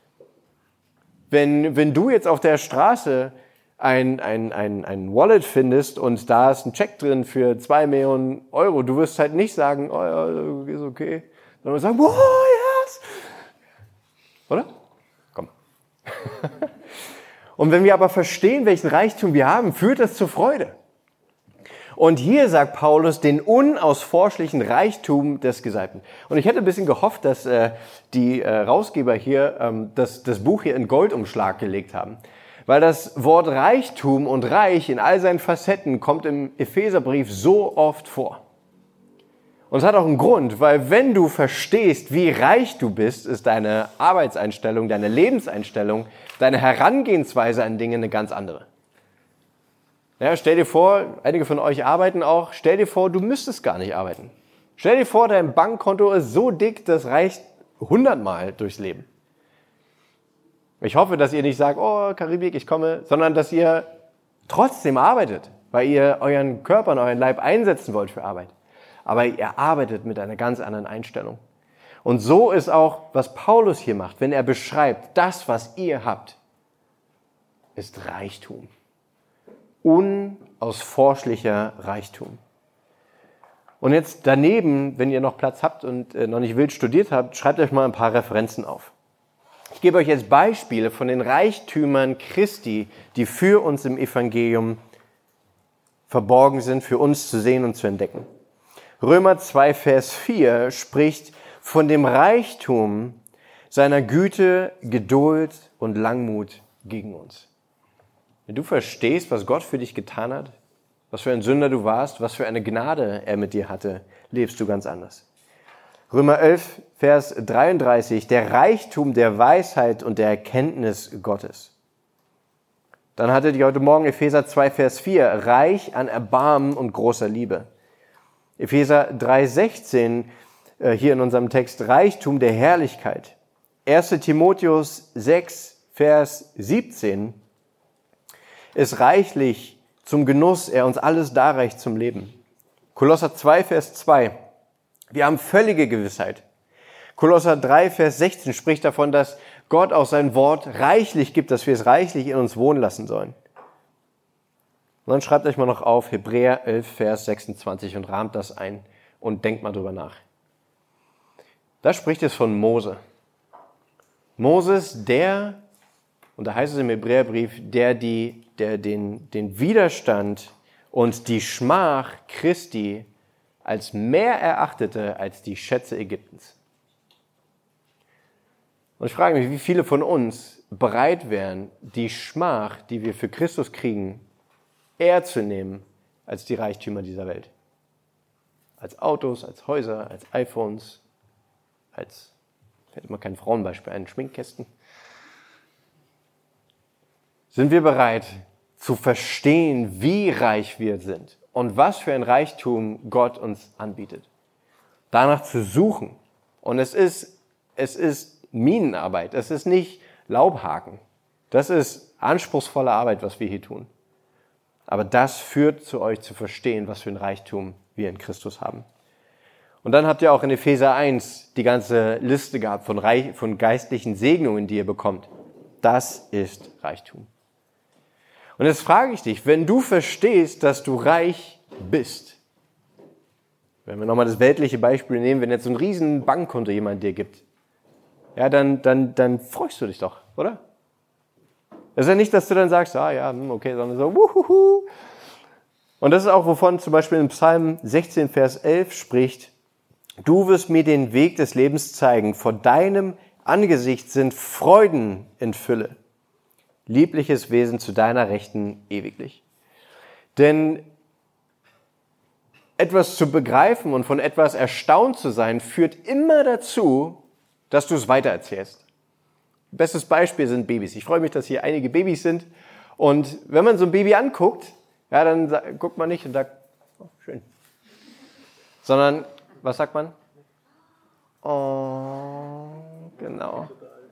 Wenn du jetzt auf der Straße ein Wallet findest und da ist ein Scheck drin für 2 Millionen Euro, du wirst halt nicht sagen, oh ja, ist okay, sondern sagen, wow, yes! Oder? Komm. Und wenn wir aber verstehen, welchen Reichtum wir haben, führt das zur Freude. Und hier sagt Paulus den unausforschlichen Reichtum des Gesalbten. Und ich hätte ein bisschen gehofft, dass die Rausgeber hier das Buch hier in Goldumschlag gelegt haben. Weil das Wort Reichtum und Reich in all seinen Facetten kommt im Epheserbrief so oft vor. Und es hat auch einen Grund, weil wenn du verstehst, wie reich du bist, ist deine Arbeitseinstellung, deine Lebenseinstellung, deine Herangehensweise an Dinge eine ganz andere. Ja, stell dir vor, einige von euch arbeiten auch, stell dir vor, du müsstest gar nicht arbeiten. Stell dir vor, dein Bankkonto ist so dick, das reicht 100-mal durchs Leben. Ich hoffe, dass ihr nicht sagt, oh, Karibik, ich komme, sondern dass ihr trotzdem arbeitet, weil ihr euren Körper und euren Leib einsetzen wollt für Arbeit. Aber ihr arbeitet mit einer ganz anderen Einstellung. Und so ist auch, was Paulus hier macht, wenn er beschreibt, das, was ihr habt, ist Reichtum. Unausforschlicher Reichtum. Und jetzt daneben, wenn ihr noch Platz habt und noch nicht wild studiert habt, schreibt euch mal ein paar Referenzen auf. Ich gebe euch jetzt Beispiele von den Reichtümern Christi, die für uns im Evangelium verborgen sind, für uns zu sehen und zu entdecken. Römer 2, Vers 4 spricht von dem Reichtum seiner Güte, Geduld und Langmut gegen uns. Wenn du verstehst, was Gott für dich getan hat, was für ein Sünder du warst, was für eine Gnade er mit dir hatte, lebst du ganz anders. Römer 11, Vers 33, der Reichtum der Weisheit und der Erkenntnis Gottes. Dann hattet ihr heute Morgen Epheser 2, Vers 4, reich an Erbarmen und großer Liebe. Epheser 3, 16, hier in unserem Text, Reichtum der Herrlichkeit. 1. Timotheus 6, Vers 17, ist reichlich zum Genuss, er uns alles darreicht zum Leben. Kolosser 2, Vers 2, wir haben völlige Gewissheit. Kolosser 3, Vers 16 spricht davon, dass Gott auch sein Wort reichlich gibt, dass wir es reichlich in uns wohnen lassen sollen. Und dann schreibt euch mal noch auf Hebräer 11, Vers 26 und rahmt das ein und denkt mal drüber nach. Da spricht es von Mose. Moses, und da heißt es im Hebräerbrief, der den Widerstand und die Schmach Christi als mehr erachtete als die Schätze Ägyptens. Und ich frage mich, wie viele von uns bereit wären, die Schmach, die wir für Christus kriegen, eher zu nehmen als die Reichtümer dieser Welt. Als Autos, als Häuser, als iPhones, als, fällt immer kein Frauenbeispiel ein, Schminkkästen. Sind wir bereit zu verstehen, wie reich wir sind und was für ein Reichtum Gott uns anbietet? Danach zu suchen. Und es ist Minenarbeit, es ist nicht Laubhaken. Das ist anspruchsvolle Arbeit, was wir hier tun. Aber das führt zu euch zu verstehen, was für ein Reichtum wir in Christus haben. Und dann habt ihr auch in Epheser 1 die ganze Liste gehabt von geistlichen Segnungen, die ihr bekommt. Das ist Reichtum. Und jetzt frage ich dich, wenn du verstehst, dass du reich bist, wenn wir nochmal das weltliche Beispiel nehmen, wenn jetzt so ein riesen Bankkonto jemand dir gibt, ja, dann freust du dich doch, oder? Das ist ja nicht, dass du dann sagst, okay, sondern so, wuhuhu. Und das ist auch, wovon zum Beispiel in Psalm 16, Vers 11 spricht, du wirst mir den Weg des Lebens zeigen, vor deinem Angesicht sind Freuden in Fülle, liebliches Wesen zu deiner Rechten ewiglich. Denn etwas zu begreifen und von etwas erstaunt zu sein, führt immer dazu, dass du es weitererzählst. Bestes Beispiel sind Babys. Ich freue mich, dass hier einige Babys sind. Und wenn man so ein Baby anguckt, ja, dann guckt man nicht und sagt, oh, schön. Sondern, was sagt man? Oh, genau.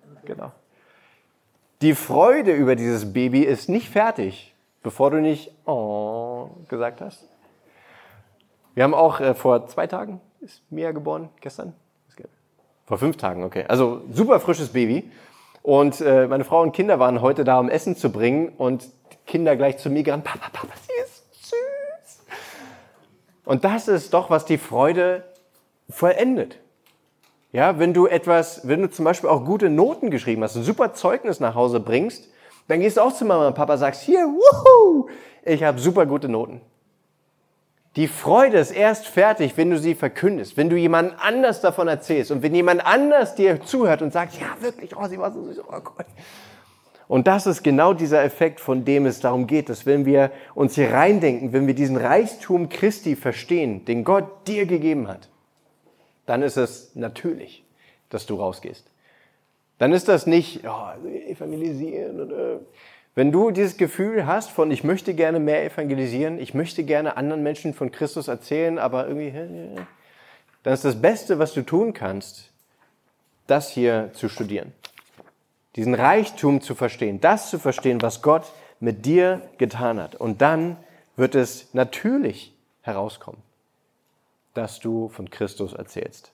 Die Freude über dieses Baby ist nicht fertig, bevor du nicht oh gesagt hast. Wir haben auch vor 2 Tagen, ist Mia geboren, gestern? Vor 5 Tagen, okay. Also super frisches Baby. Und meine Frau und Kinder waren heute da, um Essen zu bringen. Und die Kinder gleich zu mir gerannt, Papa, sie ist süß. Und das ist doch, was die Freude vollendet. Ja, wenn du zum Beispiel auch gute Noten geschrieben hast, ein super Zeugnis nach Hause bringst, dann gehst du auch zu Mama und Papa und sagst, hier, wuhu, ich habe super gute Noten. Die Freude ist erst fertig, wenn du sie verkündest, wenn du jemand anders davon erzählst und wenn jemand anders dir zuhört und sagt, ja wirklich, oh, sie war so süß, oh Gott. Und das ist genau dieser Effekt, von dem es darum geht, dass wenn wir uns hier reindenken, wenn wir diesen Reichtum Christi verstehen, den Gott dir gegeben hat, dann ist es natürlich, dass du rausgehst. Dann ist das nicht evangelisieren. Wenn du dieses Gefühl hast von, ich möchte gerne mehr evangelisieren, ich möchte gerne anderen Menschen von Christus erzählen, aber irgendwie, dann ist das Beste, was du tun kannst, das hier zu studieren. Diesen Reichtum zu verstehen, das zu verstehen, was Gott mit dir getan hat. Und dann wird es natürlich herauskommen, dass du von Christus erzählst.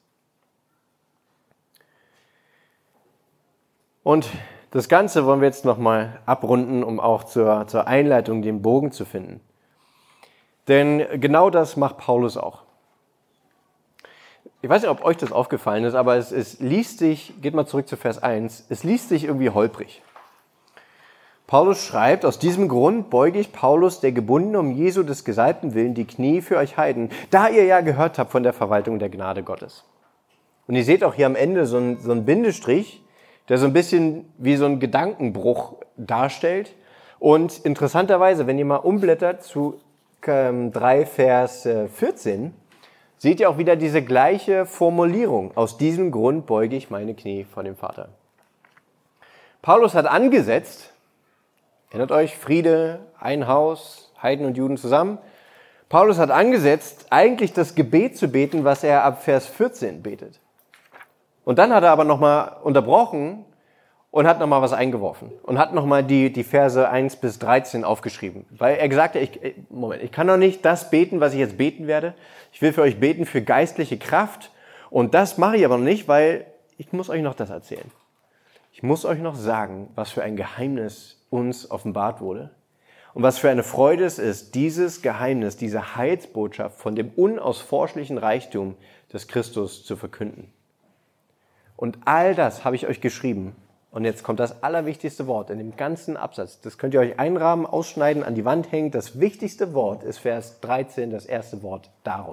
Und das Ganze wollen wir jetzt nochmal abrunden, um auch zur Einleitung den Bogen zu finden. Denn genau das macht Paulus auch. Ich weiß nicht, ob euch das aufgefallen ist, aber es liest sich, geht mal zurück zu Vers 1, es liest sich irgendwie holprig. Paulus schreibt, aus diesem Grund beuge ich Paulus, der Gebundene um Jesu des Gesalbten willen, die Knie für euch Heiden, da ihr ja gehört habt von der Verwaltung der Gnade Gottes. Und ihr seht auch hier am Ende so ein Bindestrich, der so ein bisschen wie so ein Gedankenbruch darstellt. Und interessanterweise, wenn ihr mal umblättert zu 3 Vers 14, seht ihr auch wieder diese gleiche Formulierung. Aus diesem Grund beuge ich meine Knie vor dem Vater. Paulus hat angesetzt, erinnert euch, Friede, ein Haus, Heiden und Juden zusammen. Paulus hat angesetzt, eigentlich das Gebet zu beten, was er ab Vers 14 betet. Und dann hat er aber nochmal unterbrochen und hat nochmal was eingeworfen und hat nochmal die Verse 1 bis 13 aufgeschrieben. Weil er gesagt hat, ich kann doch nicht das beten, was ich jetzt beten werde. Ich will für euch beten für geistliche Kraft und das mache ich aber noch nicht, weil ich muss euch noch das erzählen. Ich muss euch noch sagen, was für ein Geheimnis uns offenbart wurde und was für eine Freude es ist, dieses Geheimnis, diese Heilsbotschaft von dem unausforschlichen Reichtum des Christus zu verkünden. Und all das habe ich euch geschrieben. Und jetzt kommt das allerwichtigste Wort in dem ganzen Absatz. Das könnt ihr euch einrahmen, ausschneiden, an die Wand hängen. Das wichtigste Wort ist Vers 13, das erste Wort, darum.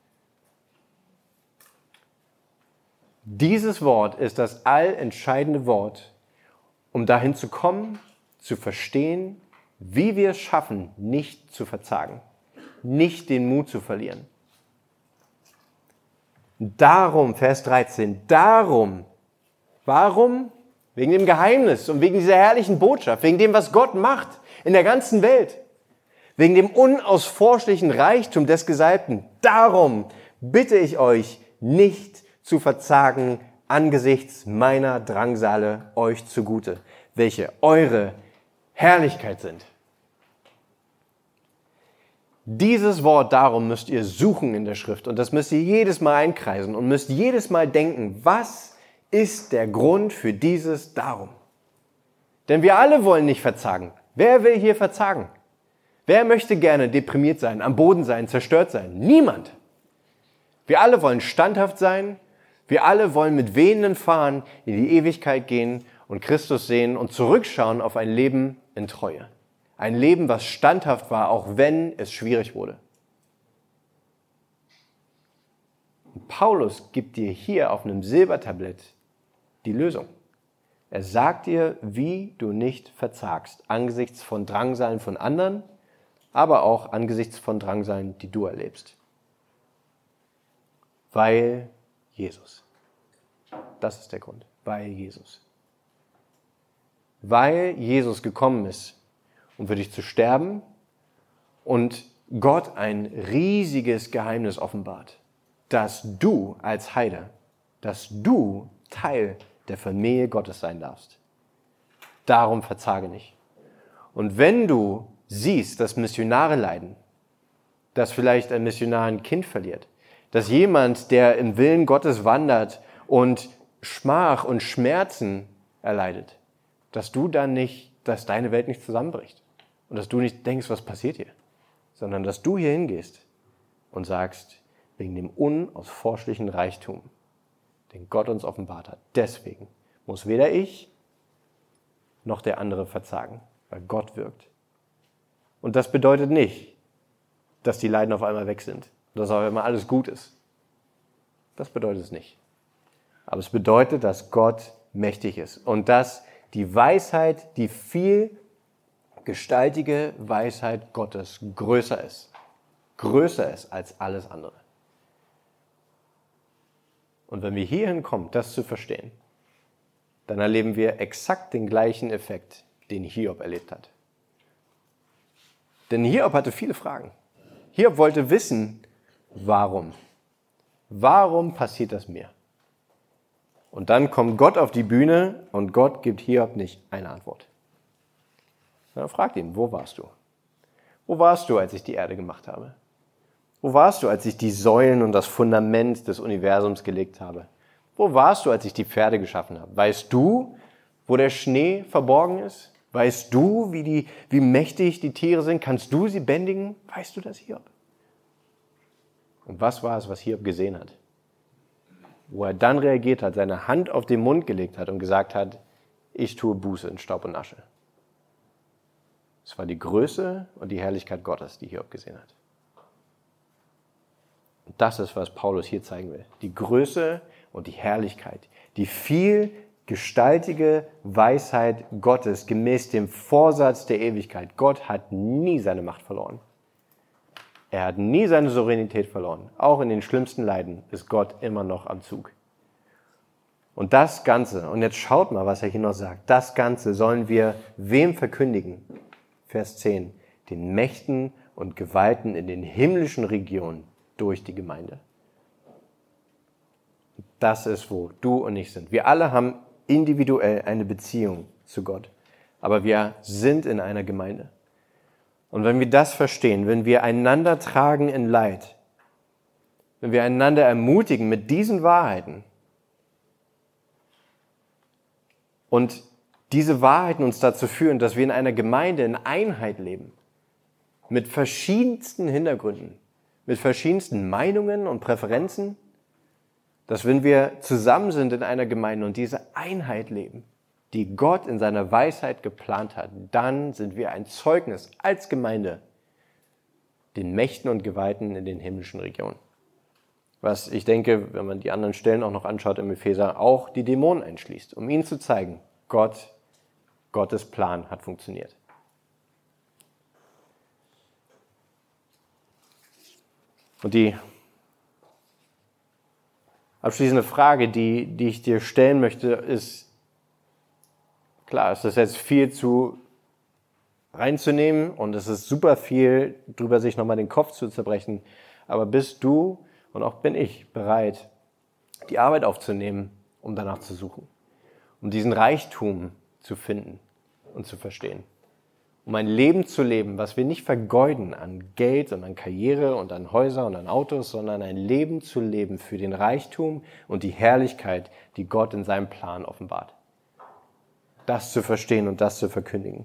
Dieses Wort ist das allentscheidende Wort, um dahin zu kommen, zu verstehen, wie wir es schaffen, nicht zu verzagen, nicht den Mut zu verlieren. Darum, Vers 13, darum. Warum? Wegen dem Geheimnis und wegen dieser herrlichen Botschaft, wegen dem, was Gott macht in der ganzen Welt. Wegen dem unausforschlichen Reichtum des Gesalbten. Darum bitte ich euch, nicht zu verzagen angesichts meiner Drangsale euch zugute, welche eure Herrlichkeit sind. Dieses Wort darum müsst ihr suchen in der Schrift und das müsst ihr jedes Mal einkreisen und müsst jedes Mal denken, was ist der Grund für dieses darum? Denn wir alle wollen nicht verzagen. Wer will hier verzagen? Wer möchte gerne deprimiert sein, am Boden sein, zerstört sein? Niemand. Wir alle wollen standhaft sein. Wir alle wollen mit wehenden Fahnen in die Ewigkeit gehen und Christus sehen und zurückschauen auf ein Leben in Treue. Ein Leben, was standhaft war, auch wenn es schwierig wurde. Und Paulus gibt dir hier auf einem Silbertablett die Lösung. Er sagt dir, wie du nicht verzagst, angesichts von Drangsalen von anderen, aber auch angesichts von Drangsalen, die du erlebst. Weil Jesus. Das ist der Grund. Weil Jesus. Weil Jesus gekommen ist, um für dich zu sterben und Gott ein riesiges Geheimnis offenbart, dass du als Heide, dass du Teil der Familie Gottes sein darfst. Darum verzage nicht. Und wenn du siehst, dass Missionare leiden, dass vielleicht ein Missionar ein Kind verliert, dass jemand, der im Willen Gottes wandert und Schmach und Schmerzen erleidet, dass deine Welt nicht zusammenbricht und dass du nicht denkst, was passiert hier, sondern dass du hier hingehst und sagst, wegen dem unausforschlichen Reichtum, den Gott uns offenbart hat, deswegen muss weder ich noch der andere verzagen, weil Gott wirkt. Und das bedeutet nicht, dass die Leiden auf einmal weg sind, dass auf einmal alles gut ist. Das bedeutet es nicht. Aber es bedeutet, dass Gott mächtig ist und dass die Weisheit, die vielgestaltige Weisheit Gottes größer ist als alles andere. Und wenn wir hierhin kommen, das zu verstehen, dann erleben wir exakt den gleichen Effekt, den Hiob erlebt hat. Denn Hiob hatte viele Fragen. Hiob wollte wissen, warum? Warum passiert das mir? Und dann kommt Gott auf die Bühne und Gott gibt Hiob nicht eine Antwort. Dann fragt ihn, wo warst du? Wo warst du, als ich die Erde gemacht habe? Wo warst du, als ich die Säulen und das Fundament des Universums gelegt habe? Wo warst du, als ich die Pferde geschaffen habe? Weißt du, wo der Schnee verborgen ist? Weißt du, wie mächtig die Tiere sind? Kannst du sie bändigen? Weißt du das, Hiob? Und was war es, was Hiob gesehen hat? Wo er dann reagiert hat, seine Hand auf den Mund gelegt hat und gesagt hat, ich tue Buße in Staub und Asche. Es war die Größe und die Herrlichkeit Gottes, die Hiob gesehen hat. Und das ist, was Paulus hier zeigen will. Die Größe und die Herrlichkeit, die vielgestaltige Weisheit Gottes gemäß dem Vorsatz der Ewigkeit. Gott hat nie seine Macht verloren. Er hat nie seine Souveränität verloren. Auch in den schlimmsten Leiden ist Gott immer noch am Zug. Und das Ganze, und jetzt schaut mal, was er hier noch sagt, das Ganze sollen wir wem verkündigen? Vers 10, den Mächten und Gewalten in den himmlischen Regionen durch die Gemeinde. Das ist, wo du und ich sind. Wir alle haben individuell eine Beziehung zu Gott, aber wir sind in einer Gemeinde. Und wenn wir das verstehen, wenn wir einander tragen in Leid, wenn wir einander ermutigen mit diesen Wahrheiten und diese Wahrheiten uns dazu führen, dass wir in einer Gemeinde in Einheit leben, mit verschiedensten Hintergründen, mit verschiedensten Meinungen und Präferenzen, dass wenn wir zusammen sind in einer Gemeinde und diese Einheit leben, die Gott in seiner Weisheit geplant hat, dann sind wir ein Zeugnis als Gemeinde den Mächten und Gewalten in den himmlischen Regionen. Was ich denke, wenn man die anderen Stellen auch noch anschaut im Epheser, auch die Dämonen einschließt, um ihnen zu zeigen, Gottes Plan hat funktioniert. Und die abschließende Frage, die ich dir stellen möchte, ist, klar, es ist jetzt viel zu reinzunehmen und es ist super viel, drüber sich nochmal den Kopf zu zerbrechen. Aber bist du und auch bin ich bereit, die Arbeit aufzunehmen, um danach zu suchen, um diesen Reichtum zu finden und zu verstehen, um ein Leben zu leben, was wir nicht vergeuden an Geld und an Karriere und an Häuser und an Autos, sondern ein Leben zu leben für den Reichtum und die Herrlichkeit, die Gott in seinem Plan offenbart. Das zu verstehen und das zu verkündigen.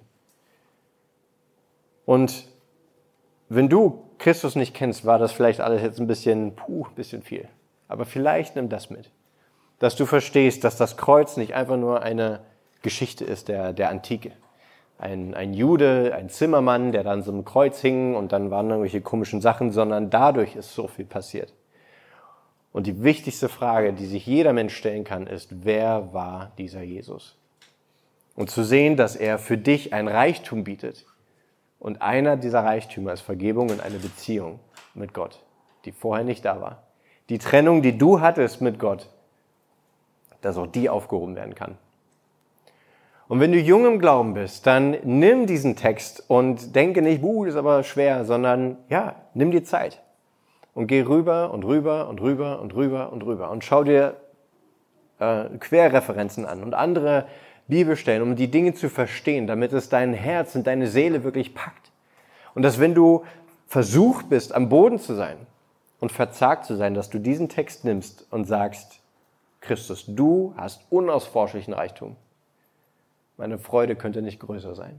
Und wenn du Christus nicht kennst, war das vielleicht alles jetzt ein bisschen viel. Aber vielleicht nimm das mit. Dass du verstehst, dass das Kreuz nicht einfach nur eine Geschichte ist der Antike. Ein Jude, ein Zimmermann, der dann so einem Kreuz hing und dann waren irgendwelche komischen Sachen, sondern dadurch ist so viel passiert. Und die wichtigste Frage, die sich jeder Mensch stellen kann, ist, wer war dieser Jesus? Und zu sehen, dass er für dich ein Reichtum bietet. Und einer dieser Reichtümer ist Vergebung und eine Beziehung mit Gott, die vorher nicht da war. die Trennung, die du hattest mit Gott, dass auch die aufgehoben werden kann. Und wenn du jung im Glauben bist, dann nimm diesen Text und denke nicht, das ist aber schwer, sondern ja, nimm dir Zeit und geh rüber und rüber und rüber und rüber und rüber und schau dir Querreferenzen an und andere Bibelstellen, um die Dinge zu verstehen, damit es dein Herz und deine Seele wirklich packt. Und dass wenn du versucht bist, am Boden zu sein und verzagt zu sein, dass du diesen Text nimmst und sagst, Christus, du hast unausforschlichen Reichtum. Meine Freude könnte nicht größer sein.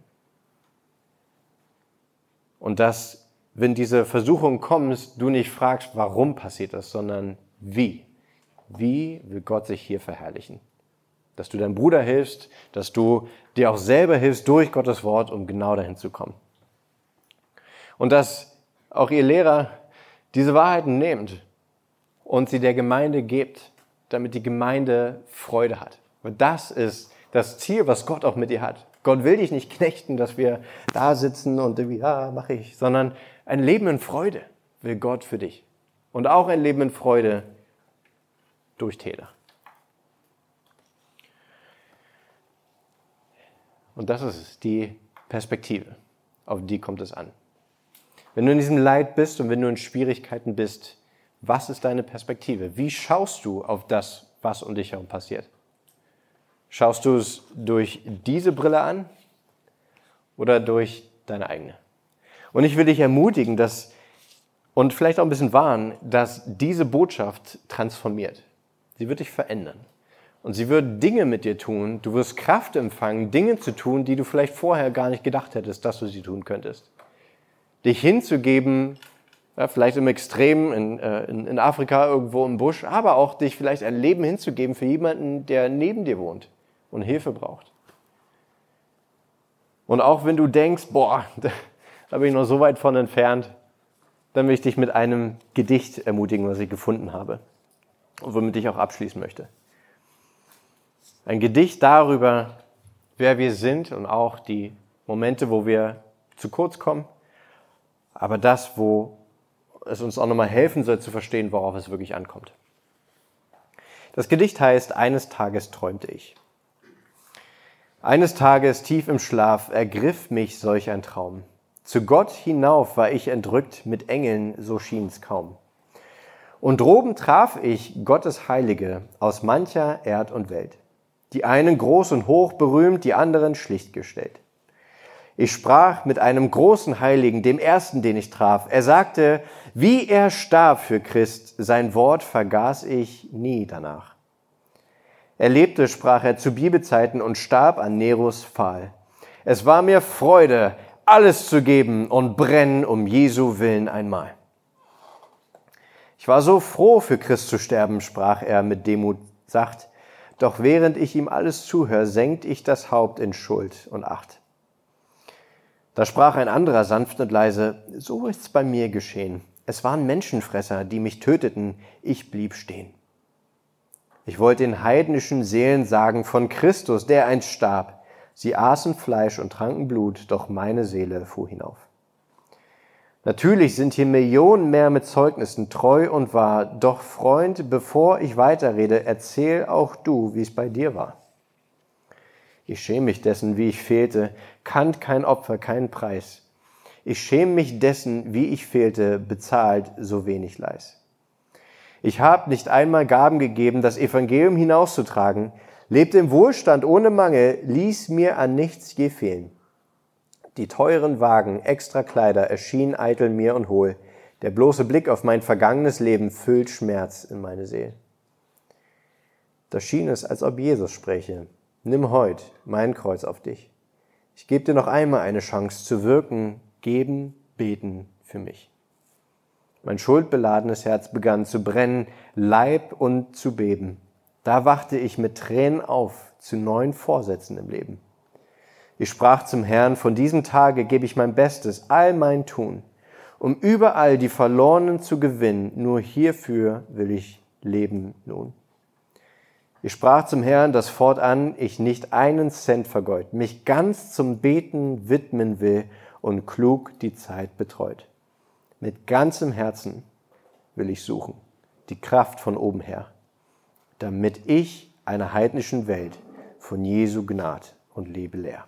Und dass, wenn diese Versuchung kommt, du nicht fragst, warum passiert das, sondern wie. Wie will Gott sich hier verherrlichen? Dass du deinem Bruder hilfst, dass du dir auch selber hilfst durch Gottes Wort, um genau dahin zu kommen. Und dass auch ihr Lehrer diese Wahrheiten nehmt und sie der Gemeinde gebt, damit die Gemeinde Freude hat. Und das ist das Ziel, was Gott auch mit dir hat. Gott will dich nicht knechten, dass wir da sitzen und irgendwie, mache ich, sondern ein Leben in Freude will Gott für dich. Und auch ein Leben in Freude durch Täler. Und das ist die Perspektive, auf die kommt es an. Wenn du in diesem Leid bist und wenn du in Schwierigkeiten bist, was ist deine Perspektive? Wie schaust du auf das, was um dich herum passiert? Schaust du es durch diese Brille an oder durch deine eigene? Und ich will dich ermutigen, und vielleicht auch ein bisschen warnen, dass diese Botschaft transformiert. Sie wird dich verändern. Und sie wird Dinge mit dir tun. Du wirst Kraft empfangen, Dinge zu tun, die du vielleicht vorher gar nicht gedacht hättest, dass du sie tun könntest. Dich hinzugeben, vielleicht im Extrem, in Afrika irgendwo im Busch, aber auch dich vielleicht ein Leben hinzugeben für jemanden, der neben dir wohnt und Hilfe braucht. Und auch wenn du denkst, da bin ich noch so weit von entfernt, dann will ich dich mit einem Gedicht ermutigen, was ich gefunden habe und womit ich auch abschließen möchte. Ein Gedicht darüber, wer wir sind und auch die Momente, wo wir zu kurz kommen, aber das, wo es uns auch nochmal helfen soll zu verstehen, worauf es wirklich ankommt. Das Gedicht heißt, eines Tages träumte ich. Eines Tages tief im Schlaf ergriff mich solch ein Traum. Zu Gott hinauf war ich entrückt, mit Engeln, so schien's kaum. Und droben traf ich Gottes Heilige aus mancher Erd und Welt. Die einen groß und hoch berühmt, die anderen schlicht gestellt. Ich sprach mit einem großen Heiligen, dem ersten, den ich traf. Er sagte, wie er starb für Christ, sein Wort vergaß ich nie danach. Er lebte, sprach er, zu Bibelzeiten und starb an Neros Pfahl. Es war mir Freude, alles zu geben und brennen um Jesu Willen einmal. Ich war so froh, für Christ zu sterben, sprach er mit Demut sacht. Doch während ich ihm alles zuhör, senkt ich das Haupt in Schuld und Acht. Da sprach ein anderer sanft und leise, so ist's bei mir geschehen. Es waren Menschenfresser, die mich töteten, ich blieb stehen. Ich wollte den heidnischen Seelen sagen von Christus, der einst starb. Sie aßen Fleisch und tranken Blut, doch meine Seele fuhr hinauf. Natürlich sind hier Millionen mehr mit Zeugnissen, treu und wahr. Doch Freund, bevor ich weiterrede, erzähl auch du, wie es bei dir war. Ich schäme mich dessen, wie ich fehlte, kannt kein Opfer, keinen Preis. Ich schäme mich dessen, wie ich fehlte, bezahlt so wenig Leis. Ich habe nicht einmal Gaben gegeben, das Evangelium hinauszutragen, lebte im Wohlstand ohne Mangel, ließ mir an nichts je fehlen. Die teuren Wagen, extra Kleider erschienen eitel mir und hohl. Der bloße Blick auf mein vergangenes Leben füllt Schmerz in meine Seele. Da schien es, als ob Jesus spräche. Nimm heut mein Kreuz auf dich. Ich gebe dir noch einmal eine Chance zu wirken, geben, beten für mich. Mein schuldbeladenes Herz begann zu brennen, Leib und zu beben. Da wachte ich mit Tränen auf zu neuen Vorsätzen im Leben. Ich sprach zum Herrn, von diesem Tage gebe ich mein Bestes, all mein Tun, um überall die Verlorenen zu gewinnen, nur hierfür will ich leben nun. Ich sprach zum Herrn, dass fortan ich nicht einen Cent vergeud, mich ganz zum Beten widmen will und klug die Zeit betreut. Mit ganzem Herzen will ich suchen, die Kraft von oben her, damit ich einer heidnischen Welt von Jesu Gnad und Liebe lehr.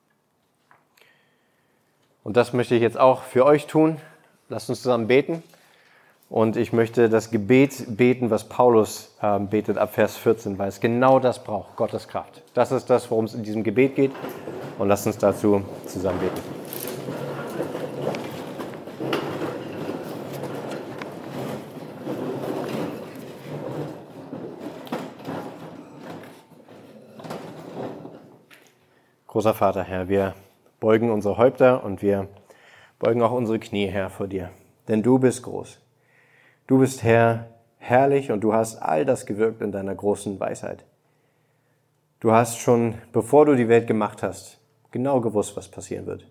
Und das möchte ich jetzt auch für euch tun. Lasst uns zusammen beten. Und ich möchte das Gebet beten, was Paulus betet ab Vers 14, weil es genau das braucht, Gottes Kraft. Das ist das, worum es in diesem Gebet geht. Und lasst uns dazu zusammen beten. Großer Vater, Herr, wir beugen unsere Häupter und wir beugen auch unsere Knie, Herr, vor dir. Denn du bist groß. Du bist, Herr, herrlich und du hast all das gewirkt in deiner großen Weisheit. Du hast schon, bevor du die Welt gemacht hast, genau gewusst, was passieren wird.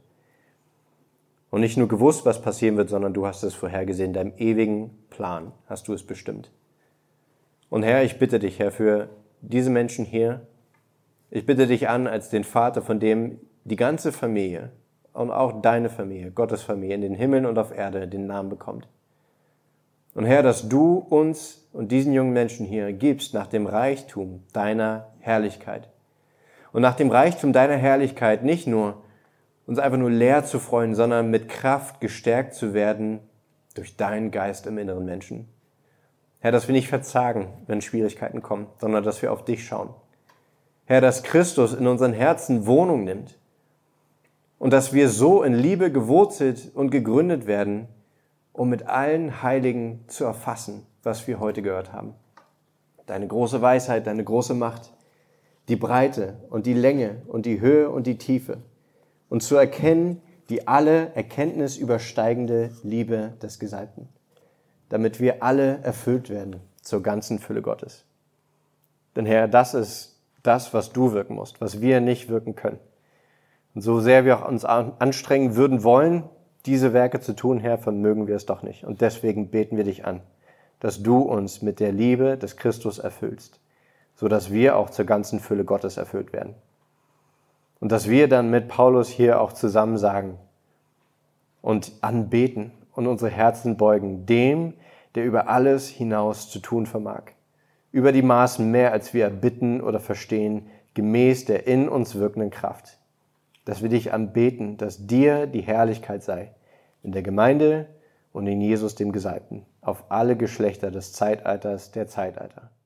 Und nicht nur gewusst, was passieren wird, sondern du hast es vorhergesehen. In deinem ewigen Plan hast du es bestimmt. Und Herr, ich bitte dich, Herr, für diese Menschen hier, ich bitte dich an als den Vater, von dem die ganze Familie und auch deine Familie, Gottes Familie, in den Himmeln und auf Erde den Namen bekommt. Und Herr, dass du uns und diesen jungen Menschen hier gibst nach dem Reichtum deiner Herrlichkeit. Und nach dem Reichtum deiner Herrlichkeit nicht nur uns einfach nur leer zu freuen, sondern mit Kraft gestärkt zu werden durch deinen Geist im inneren Menschen. Herr, dass wir nicht verzagen, wenn Schwierigkeiten kommen, sondern dass wir auf dich schauen. Herr, dass Christus in unseren Herzen Wohnung nimmt und dass wir so in Liebe gewurzelt und gegründet werden, um mit allen Heiligen zu erfassen, was wir heute gehört haben. Deine große Weisheit, deine große Macht, die Breite und die Länge und die Höhe und die Tiefe und zu erkennen die alle Erkenntnis übersteigende Liebe des Gesalbten, damit wir alle erfüllt werden zur ganzen Fülle Gottes. Denn Herr, das ist das, was du wirken musst, was wir nicht wirken können. Und so sehr wir auch uns anstrengen würden wollen, diese Werke zu tun, Herr, vermögen wir es doch nicht. Und deswegen beten wir dich an, dass du uns mit der Liebe des Christus erfüllst, sodass wir auch zur ganzen Fülle Gottes erfüllt werden. Und dass wir dann mit Paulus hier auch zusammen sagen und anbeten und unsere Herzen beugen, dem, der über alles hinaus zu tun vermag. Über die Maßen mehr, als wir erbitten oder verstehen, gemäß der in uns wirkenden Kraft. Dass wir dich anbeten, dass dir die Herrlichkeit sei, in der Gemeinde und in Jesus dem Gesalbten, auf alle Geschlechter des Zeitalters der Zeitalter.